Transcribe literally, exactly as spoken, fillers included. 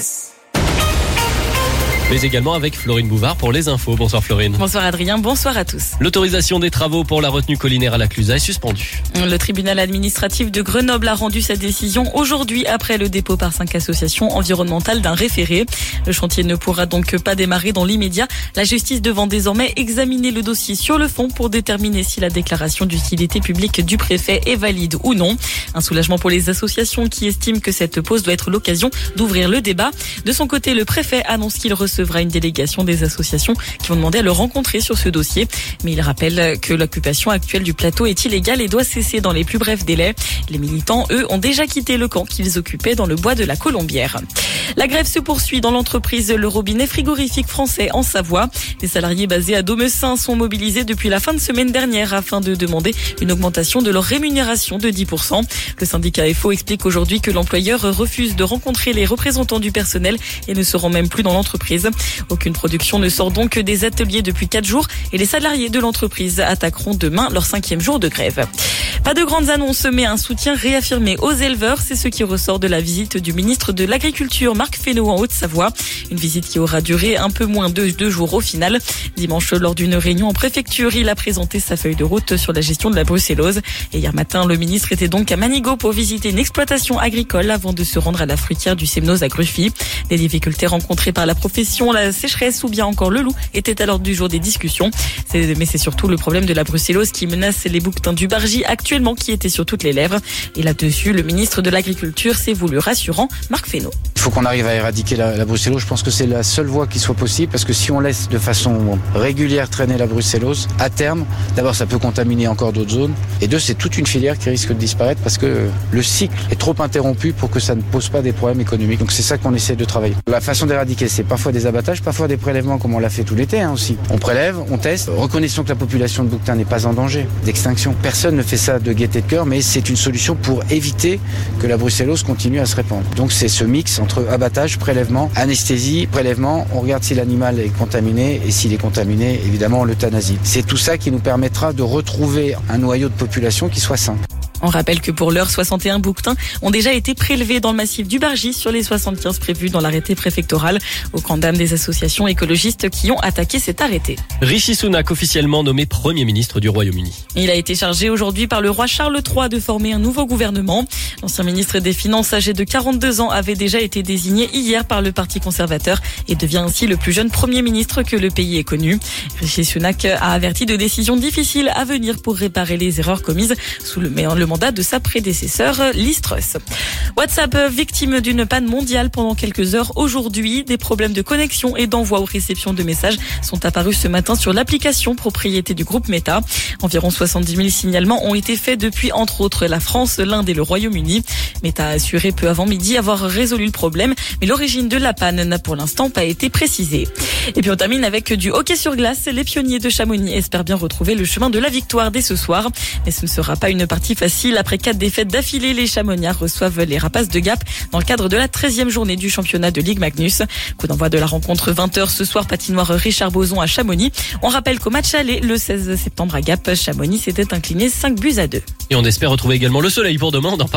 Express. Mais également avec Florine Bouvard pour les infos. Bonsoir Florine. Bonsoir Adrien, bonsoir à tous. L'autorisation des travaux pour la retenue collinaire à la Clusaz est suspendue. Le tribunal administratif de Grenoble a rendu sa décision aujourd'hui après le dépôt par cinq associations environnementales d'un référé. Le chantier ne pourra donc pas démarrer dans l'immédiat. La justice devant désormais examiner le dossier sur le fond pour déterminer si la déclaration d'utilité publique du préfet est valide ou non. Un soulagement pour les associations qui estiment que cette pause doit être l'occasion d'ouvrir le débat. De son côté, le préfet annonce qu'il recevra une délégation des associations qui ont demandé à le rencontrer sur ce dossier. Mais il rappelle que l'occupation actuelle du plateau est illégale et doit cesser dans les plus brefs délais. Les militants, eux, ont déjà quitté le camp qu'ils occupaient dans le bois de la Colombière. La grève se poursuit dans l'entreprise Le Robinet Frigorifique Français en Savoie. Les salariés basés à Domessin sont mobilisés depuis la fin de semaine dernière afin de demander une augmentation de leur rémunération de dix pour cent. Le syndicat F O explique aujourd'hui que l'employeur refuse de rencontrer les représentants du personnel et ne se rend même plus dans l'entreprise. Aucune production ne sort donc des ateliers depuis quatre jours et les salariés de l'entreprise attaqueront demain leur cinquième jour de grève. Pas de grandes annonces, mais un soutien réaffirmé aux éleveurs. C'est ce qui ressort de la visite du ministre de l'Agriculture, Marc Fesneau, en Haute-Savoie. Une visite qui aura duré un peu moins de deux jours au final. Dimanche, lors d'une réunion en préfecture, il a présenté sa feuille de route sur la gestion de la brucellose. Et hier matin, le ministre était donc à Manigot pour visiter une exploitation agricole avant de se rendre à la fruitière du Semnoz à Gruffy. Des difficultés rencontrées par la profession, la sécheresse ou bien encore le loup étaient à l'ordre du jour des discussions. C'est, mais c'est surtout le problème de la brucellose qui menace les bouquetins du Bargy actuellement qui étaient sur toutes les lèvres. Et là-dessus, le ministre de l'Agriculture s'est voulu rassurant, Marc Fesneau. Il faut qu'on arrive à éradiquer la, la brucellose. Je pense que c'est la seule voie qui soit possible parce que si on laisse de façon régulière traîner la brucellose, à terme, d'abord ça peut contaminer encore d'autres zones et deux, c'est toute une filière qui risque de disparaître parce que le cycle est trop interrompu pour que ça ne pose pas des problèmes économiques. Donc c'est ça qu'on essaie de travailler. La façon d'éradiquer, c'est parfois des abattages, parfois des prélèvements comme on l'a fait tout l'été hein, aussi. On prélève, on teste, reconnaissons que la population de bouquetins n'est pas en danger d'extinction. Personne ne fait ça de gaieté de cœur, mais c'est une solution pour éviter que la brucellose continue à se répandre. Donc c'est ce mix entre abattage, prélèvement, anesthésie, prélèvement, on regarde si l'animal est contaminé et s'il est contaminé, évidemment on l'euthanasie. C'est tout ça qui nous permettra de retrouver un noyau de population qui soit sain. On rappelle que pour l'heure, soixante et un bouquetins ont déjà été prélevés dans le massif du Bargy sur les soixante-quinze prévus dans l'arrêté préfectoral, aux grandes dames des associations écologistes qui ont attaqué cet arrêté. Rishi Sunak officiellement nommé Premier ministre du Royaume-Uni. Il a été chargé aujourd'hui par le roi Charles trois de former un nouveau gouvernement. L'ancien ministre des Finances âgé de quarante-deux ans avait déjà été désigné hier par le Parti conservateur et devient ainsi le plus jeune Premier ministre que le pays ait connu. Rishi Sunak a averti de décisions difficiles à venir pour réparer les erreurs commises sous le, le mandat de sa prédécesseur, Liz Truss. WhatsApp victime d'une panne mondiale pendant quelques heures aujourd'hui. Des problèmes de connexion et d'envoi ou réception de messages sont apparus ce matin sur l'application propriété du groupe Meta. Environ soixante-dix mille signalements ont été faits depuis entre autres la France, l'Inde et le Royaume-Uni. Meta a assuré peu avant midi avoir résolu le problème, mais l'origine de la panne n'a pour l'instant pas été précisée. Et puis on termine avec du hockey sur glace. Les pionniers de Chamonix espèrent bien retrouver le chemin de la victoire dès ce soir. Mais ce ne sera pas une partie facile. Après quatre défaites d'affilée, les Chamonniards reçoivent les Rapaces de Gap dans le cadre de la treizième journée du championnat de Ligue Magnus. Coup d'envoi de la rencontre vingt heures ce soir, patinoire Richard Boson à Chamonix. On rappelle qu'au match aller le seize septembre à Gap, Chamonix s'était incliné cinq buts à deux. Et on espère retrouver également le soleil pour demain.